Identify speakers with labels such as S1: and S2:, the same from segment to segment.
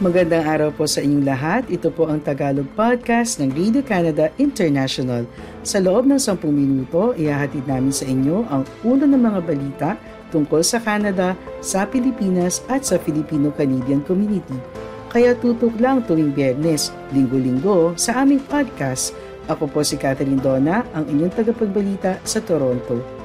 S1: Magandang araw po sa inyong lahat. Ito po ang Tagalog Podcast ng Radio Canada International. Sa loob ng 10 minuto, ihahatid namin sa inyo ang ulo ng mga balita tungkol sa Canada, sa Pilipinas at sa Filipino-Canadian community. Kaya tutok lang tuwing Biyernes, Linggo-linggo sa aming podcast. Ako po si Catherine Dona, ang inyong tagapagbalita sa Toronto.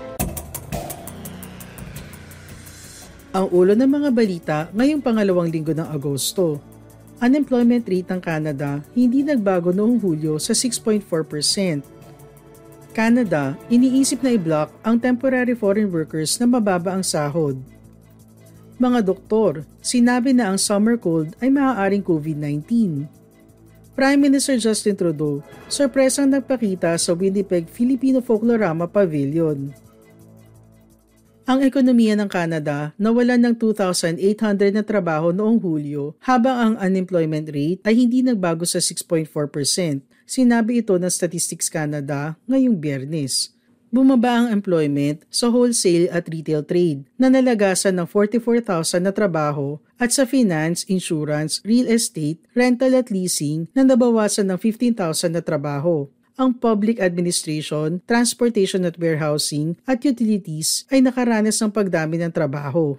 S1: Ang ulo ng mga balita ngayong pangalawang linggo ng Agosto. Unemployment rate ng Canada hindi nagbago noong Hulyo sa 6.4%. Canada, iniisip na i-block ang temporary foreign workers na mababa ang sahod. Mga doktor, sinabi na ang summer cold ay maaaring COVID-19. Prime Minister Justin Trudeau, sorpresang nagpakita sa Winnipeg Filipino Folklorama Pavilion. Ang ekonomiya ng Canada nawalan ng 2,800 na trabaho noong Hulyo habang ang unemployment rate ay hindi nagbago sa 6.4%. Sinabi ito ng Statistics Canada ngayong Biyernes. Bumaba ang employment sa wholesale at retail trade na nalagasan ng 44,000 na trabaho at sa finance, insurance, real estate, rental at leasing na nabawasan ng 15,000 na trabaho. Ang public administration, transportation at warehousing at utilities ay nakaranas ng pagdami ng trabaho.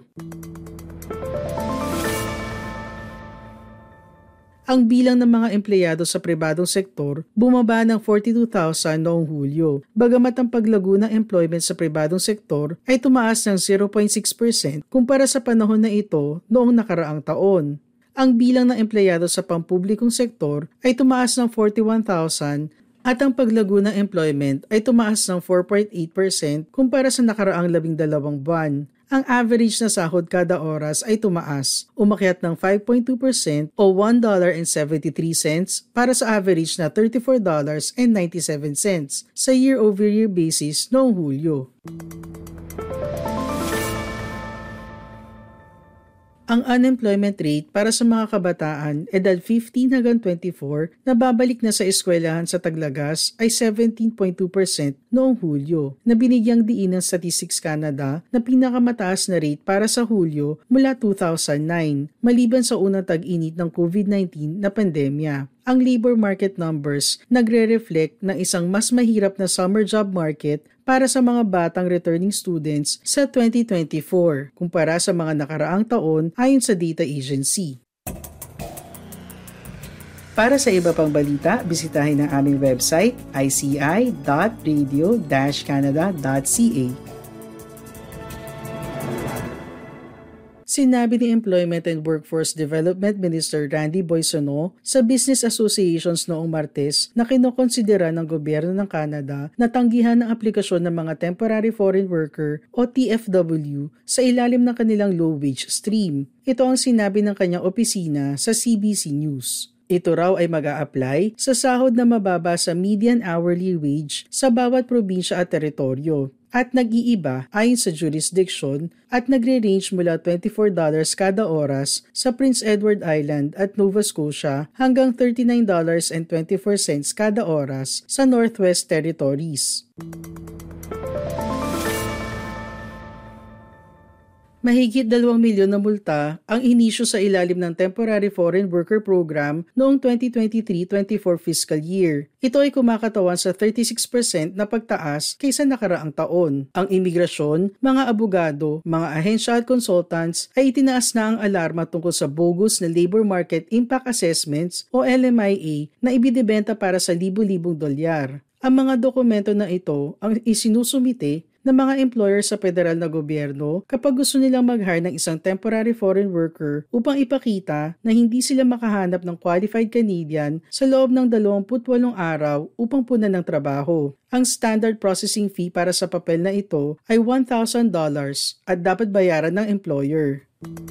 S1: Ang bilang ng mga empleyado sa pribadong sektor bumaba ng 42,000 noong Hulyo, bagamat ang paglago ng employment sa pribadong sektor ay tumaas ng 0.6% kumpara sa panahon na ito noong nakaraang taon. Ang bilang ng empleyado sa pampublikong sektor ay tumaas ng 41,000 at ang paglago ng employment ay tumaas ng 4.8% kumpara sa nakaraang 12 buwan. Ang average na sahod kada oras ay tumaas, umakyat ng 5.2% o $1.73 para sa average na $34.97 sa year-over-year basis noong Hulyo. Ang unemployment rate para sa mga kabataan edad 15 hanggang 24 na babalik na sa eskwelahan sa Taglagas ay 17.2% noong Hulyo, na binigyang diin ng Statistics Canada na pinakamataas na rate para sa Hulyo mula 2009, maliban sa unang tag-init ng COVID-19 na pandemya. Ang labor market numbers nagre-reflect ng isang mas mahirap na summer job market para sa mga batang returning students sa 2024 kumpara sa mga nakaraang taon ayon sa data agency. Para sa iba pang balita, bisitahin ang aming website ici.radio-canada.ca. Sinabi ni Employment and Workforce Development Minister Randy Boissonnault sa business associations noong Martes na kinokonsidera ng gobyerno ng Canada na tanggihan ang aplikasyon ng mga temporary foreign worker o TFW sa ilalim ng kanilang low-wage stream. Ito ang sinabi ng kanyang opisina sa CBC News. Ito raw ay mag-a-apply sa sahod na mababa sa median hourly wage sa bawat probinsya at teritoryo at nag-iiba ayon sa jurisdiction at nagre-range mula $24 kada oras sa Prince Edward Island at Nova Scotia hanggang $39.24 kada oras sa Northwest Territories. Mahigit 2 milyon na multa ang inisyu sa ilalim ng Temporary Foreign Worker Program noong 2023-24 fiscal year. Ito ay kumakatawan sa 36% na pagtaas kaysa nakaraang taon. Ang imigrasyon, mga abogado, mga ahensya at consultants ay itinaas na ang alarma tungkol sa bogus na Labor Market Impact Assessments o LMIA na ibinebenta para sa libu-libong dolyar. Ang mga dokumento na ito ang isinusumite ng mga employer sa federal na gobyerno kapag gusto nilang mag-hire ng isang temporary foreign worker upang ipakita na hindi sila makahanap ng qualified Canadian sa loob ng 28 araw upang punan ng trabaho. Ang standard processing fee para sa papel na ito ay $1,000 at dapat bayaran ng employer.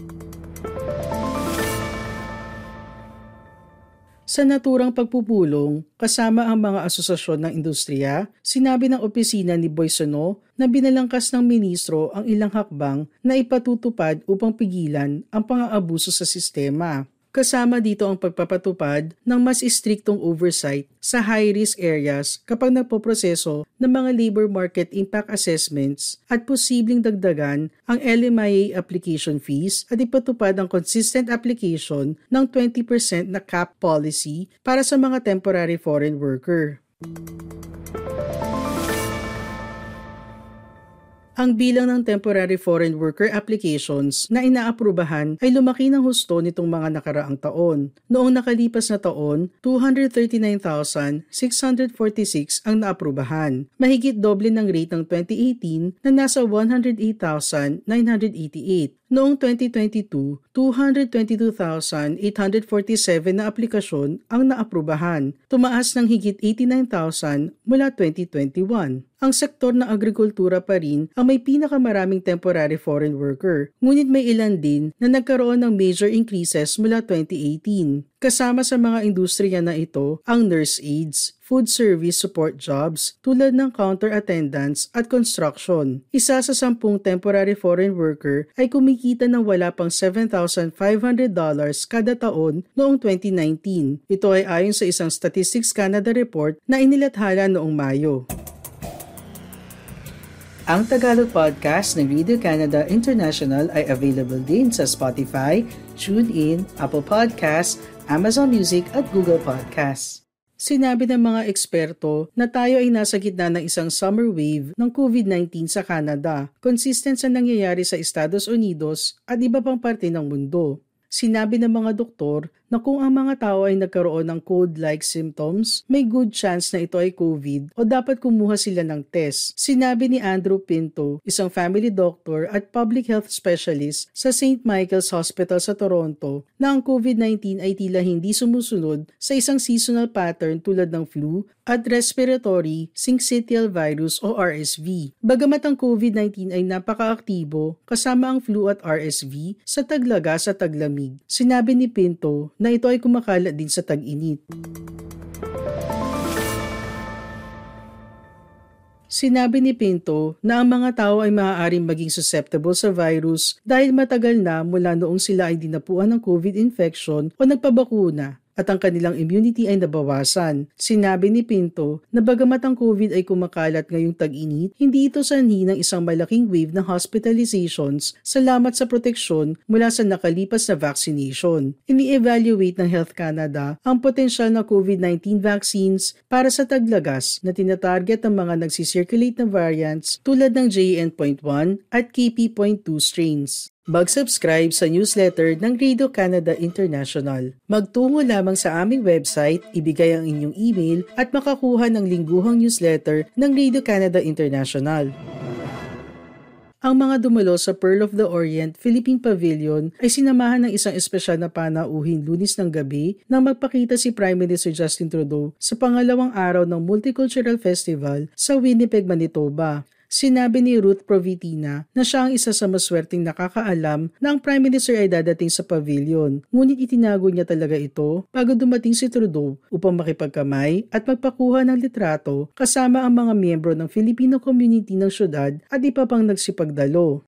S1: Sa naturang pagpupulong, kasama ang mga asosasyon ng industriya, sinabi ng opisina ni Boissonnault na binalangkas ng ministro ang ilang hakbang na ipatutupad upang pigilan ang pang-aabuso sa sistema. Kasama dito ang pagpapatupad ng mas istriktong oversight sa high-risk areas kapag nagpoproseso ng mga labor market impact assessments at posibleng dagdagan ang LMIA application fees at ipatupad ang consistent application ng 20% na cap policy para sa mga temporary foreign worker. Ang bilang ng temporary foreign worker applications na inaaprubahan ay lumaki ng husto nitong mga nakaraang taon. Noong nakalipas na taon, 239,646 ang naaprubahan. Mahigit doble ng rate ng 2018 na nasa 108,988. Noong 2022, 222,847 na aplikasyon ang naaprubahan, tumaas ng higit 89,000 mula 2021. Ang sektor ng agrikultura pa rin ang may pinakamaraming temporary foreign worker, ngunit may ilan din na nagkaroon ng major increases mula 2018. Kasama sa mga industriya na ito ang nurse aides, food service support jobs tulad ng counter attendants at construction. Isa sa 10 temporary foreign worker ay kumikita ng wala pang $7,500 kada taon noong 2019. Ito ay ayon sa isang Statistics Canada report na inilathala noong Mayo. Ang Tagalog podcast ng Radio Canada International ay available din sa Spotify, TuneIn, Apple Podcasts, Amazon Music at Google Podcasts. Sinabi ng mga eksperto na tayo ay nasa gitna ng isang summer wave ng COVID-19 sa Canada, consistent sa nangyayari sa Estados Unidos at iba pang parte ng mundo. Sinabi ng mga doktor na kung ang mga tao ay nagkaroon ng cold-like symptoms, may good chance na ito ay COVID o dapat kumuha sila ng test. Sinabi ni Andrew Pinto, isang family doctor at public health specialist sa St. Michael's Hospital sa Toronto, na ang COVID-19 ay tila hindi sumusunod sa isang seasonal pattern tulad ng flu at respiratory syncytial virus o RSV. Bagamat ang COVID-19 ay napakaaktibo kasama ang flu at RSV sa taglagas at taglamig. Sinabi ni Pinto na ito ay kumakalat din sa tag-init. Sinabi ni Pinto na ang mga tao ay maaaring maging susceptible sa virus dahil matagal na mula noong sila ay dinapuan ng COVID infection o nagpabakuna at ang kanilang immunity ay nabawasan. Sinabi ni Pinto na bagamat ang COVID ay kumakalat ngayong tag-init, hindi ito sanhi ng isang malaking wave ng hospitalizations salamat sa proteksyon mula sa nakalipas na vaccination. Ini-evaluate ng Health Canada ang potensyal na COVID-19 vaccines para sa taglagas na tinatarget ng mga nagsisirculate na variants tulad ng JN.1 at KP.2 strains. Mag-subscribe sa newsletter ng Radio Canada International. Magtungo lamang sa aming website, ibigay ang inyong email at makakuha ng lingguhang newsletter ng Radio Canada International. Ang mga dumalo sa Pearl of the Orient Philippine Pavilion ay sinamahan ng isang espesyal na panauhin Lunes ng gabi nang magpakita si Prime Minister Justin Trudeau sa pangalawang araw ng Multicultural Festival sa Winnipeg, Manitoba. Sinabi ni Ruth Provitina na siya ang isa sa maswerteng nakakaalam na ang Prime Minister ay dadating sa pavilion. Ngunit itinago niya talaga ito bago dumating si Trudeau upang makipagkamay at magpakuha ng litrato kasama ang mga miyembro ng Filipino community ng syudad at iba pang nagsipagdalo.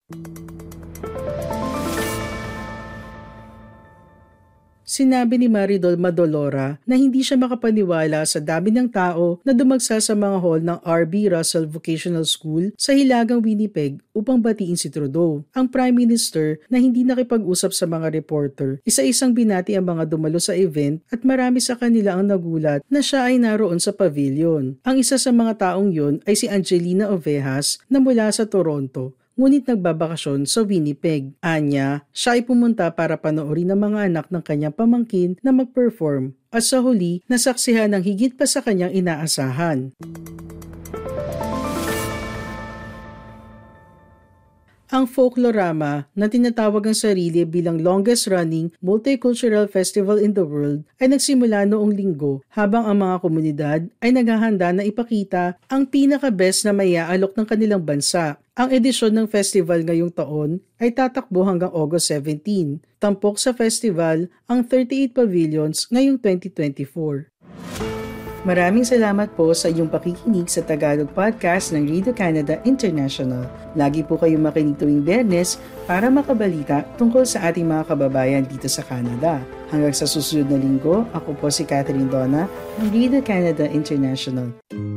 S1: Sinabi ni Maridol Madolora na hindi siya makapaniwala sa dami ng tao na dumagsa sa mga hall ng R.B. Russell Vocational School sa Hilagang Winnipeg upang batiin si Trudeau. Ang Prime Minister na hindi nakipag-usap sa mga reporter, isa-isang binati ang mga dumalo sa event at marami sa kanila ang nagulat na siya ay naroon sa pavilion. Ang isa sa mga taong yun ay si Angelina Ovejas na mula sa Toronto, ngunit nagbabakasyon sa Winnipeg. Anya, siya ay pumunta para panoorin ang mga anak ng kanyang pamangkin na mag-perform at sa huli nasaksihan ng higit pa sa kanyang inaasahan. Ang Folklorama na tinatawag ang sarili bilang longest-running multicultural festival in the world ay nagsimula noong Linggo habang ang mga komunidad ay naghahanda na ipakita ang pinaka-best na maiaalok ng kanilang bansa. Ang edisyon ng festival ngayong taon ay tatakbo hanggang August 17. Tampok sa festival ang 38 pavilions ngayong 2024. Maraming salamat po sa iyong pakikinig sa Tagalog Podcast ng Radio Canada International. Lagi po kayong makinig tuwing Biyernes para makabalita tungkol sa ating mga kababayan dito sa Canada. Hanggang sa susunod na linggo, ako po si Catherine Donna ng Radio Canada International.